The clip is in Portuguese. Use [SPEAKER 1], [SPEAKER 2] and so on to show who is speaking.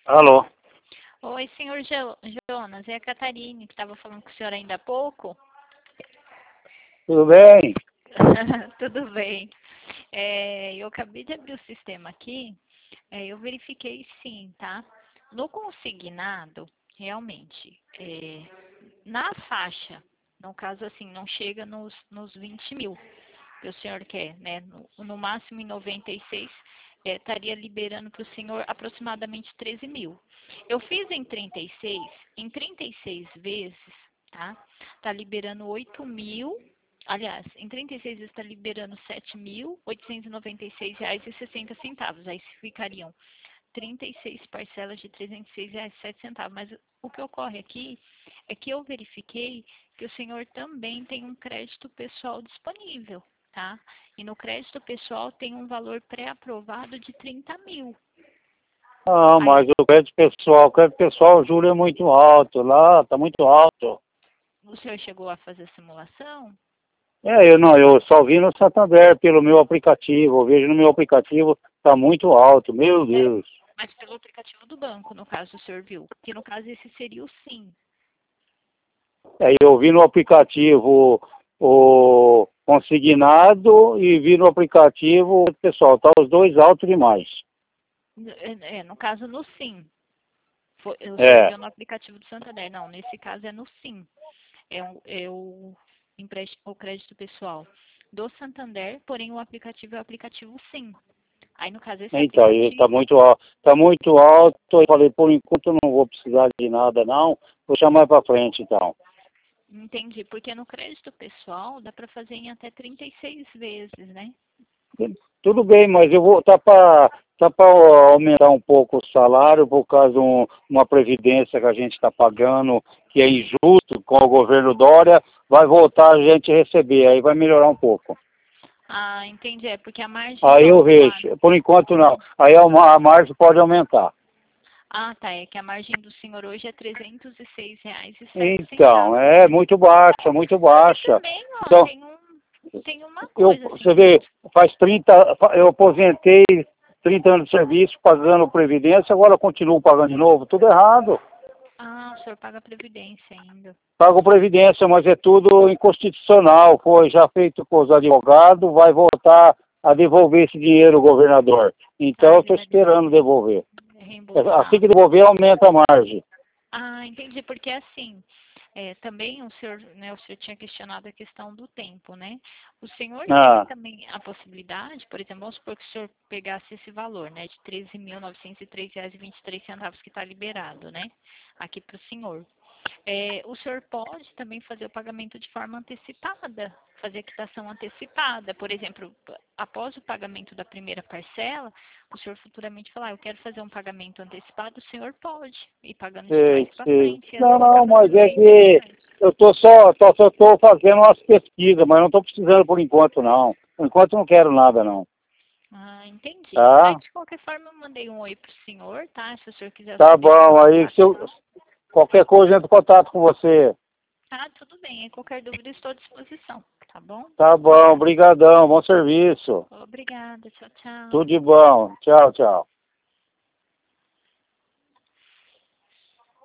[SPEAKER 1] Alô?
[SPEAKER 2] Oi, senhor Jonas, é a Catarine que estava falando com o senhor ainda há pouco.
[SPEAKER 1] Tudo bem?
[SPEAKER 2] Tudo bem. Eu acabei de abrir o sistema aqui, eu verifiquei sim, tá? No consignado, realmente, na faixa, no caso assim, não chega nos 20 mil que o senhor quer, né? No máximo em 96, estaria liberando para o senhor aproximadamente 13 mil. Eu fiz em 36 vezes, tá? Tá liberando 8 mil, aliás, em 36 vezes está liberando R$ 7.896,60. Aí ficariam 36 parcelas de R$ 306,07. Mas o que ocorre aqui é que eu verifiquei que o senhor também tem um crédito pessoal disponível, tá? E no crédito pessoal tem um valor pré-aprovado de 30 mil.
[SPEAKER 1] Ah, mas o crédito pessoal, o juro é muito alto lá, tá muito alto.
[SPEAKER 2] O senhor chegou a fazer a simulação?
[SPEAKER 1] Eu só vi no Santander pelo meu aplicativo, eu vejo no meu aplicativo, tá muito alto, meu Deus.
[SPEAKER 2] Mas pelo aplicativo do banco, no caso, o senhor viu. Que no caso esse seria o sim.
[SPEAKER 1] Eu vi no aplicativo o consignado e vi no aplicativo, pessoal, tá os dois altos demais.
[SPEAKER 2] No caso, no sim. O senhor
[SPEAKER 1] É,
[SPEAKER 2] viu no aplicativo do Santander. Não, nesse caso é no sim. O crédito pessoal do Santander, porém o aplicativo é o aplicativo sim. Aí no caso esse
[SPEAKER 1] então, ele tá
[SPEAKER 2] aplicativo,
[SPEAKER 1] muito alto, tá muito alto. Eu falei, por enquanto eu não vou precisar de nada não, vou chamar para frente então.
[SPEAKER 2] entendi, porque no crédito pessoal dá para fazer em até 36 vezes, né?
[SPEAKER 1] Tudo bem, mas eu vou tá para aumentar um pouco o salário por causa de uma previdência que a gente está pagando, que é injusto com o governo Dória, vai voltar a gente receber, aí vai melhorar um pouco.
[SPEAKER 2] Ah, entendi, é porque a margem
[SPEAKER 1] Aí eu
[SPEAKER 2] calculada.
[SPEAKER 1] vejo, por enquanto não. Aí a margem pode aumentar.
[SPEAKER 2] Ah, tá, é que a margem do senhor hoje é
[SPEAKER 1] Então,
[SPEAKER 2] R$ 306,07,
[SPEAKER 1] é
[SPEAKER 2] né?
[SPEAKER 1] muito baixa, muito
[SPEAKER 2] Só que
[SPEAKER 1] baixa.
[SPEAKER 2] também, ó,
[SPEAKER 1] Então,
[SPEAKER 2] tem uma coisa assim,
[SPEAKER 1] você vê, eu aposentei 30 anos de serviço, pagando Previdência, agora eu continuo pagando de novo, tudo errado.
[SPEAKER 2] o senhor paga previdência ainda.
[SPEAKER 1] Pago Previdência, mas é tudo inconstitucional, foi já feito com os advogados, vai voltar a devolver esse dinheiro ao governador. Então
[SPEAKER 2] Ah,
[SPEAKER 1] eu
[SPEAKER 2] ele
[SPEAKER 1] estou
[SPEAKER 2] vai
[SPEAKER 1] esperando devolver. Assim
[SPEAKER 2] reembolsar.
[SPEAKER 1] que devolver, aumenta a margem.
[SPEAKER 2] Ah, entendi, porque assim, também né, o senhor tinha questionado a questão do tempo, né? O senhor tem
[SPEAKER 1] Ah,
[SPEAKER 2] também a possibilidade, por exemplo, vamos supor que o senhor pegasse esse valor, né, de R$ 13.903,23 que está liberado, né, aqui para o senhor. O senhor pode também fazer o pagamento de forma antecipada, fazer a quitação antecipada. Por exemplo, após o pagamento da primeira parcela, o senhor futuramente falar, eu quero fazer um pagamento antecipado, o senhor pode ir pagando de trás
[SPEAKER 1] sei,
[SPEAKER 2] para
[SPEAKER 1] sei.
[SPEAKER 2] frente. E
[SPEAKER 1] Não,
[SPEAKER 2] assim
[SPEAKER 1] não,
[SPEAKER 2] acaba
[SPEAKER 1] mas
[SPEAKER 2] sendo
[SPEAKER 1] é
[SPEAKER 2] bem
[SPEAKER 1] que
[SPEAKER 2] interessante.
[SPEAKER 1] eu só estou fazendo umas pesquisas, mas não estou precisando por enquanto, não. Por enquanto eu não quero nada, não.
[SPEAKER 2] Ah, entendi. Aí,
[SPEAKER 1] Tá?
[SPEAKER 2] de qualquer forma, eu mandei um oi pro senhor, tá? Se o senhor quiser
[SPEAKER 1] Tá
[SPEAKER 2] saber
[SPEAKER 1] bom,
[SPEAKER 2] como que
[SPEAKER 1] aí
[SPEAKER 2] tá a
[SPEAKER 1] se eu,
[SPEAKER 2] questão.
[SPEAKER 1] qualquer coisa eu entro em contato com você.
[SPEAKER 2] Tá, tudo bem. Em qualquer dúvida, estou à disposição. Tá bom?
[SPEAKER 1] Tá bom, brigadão, bom serviço.
[SPEAKER 2] Obrigada. Tchau, tchau.
[SPEAKER 1] Tudo de bom. Tchau, tchau.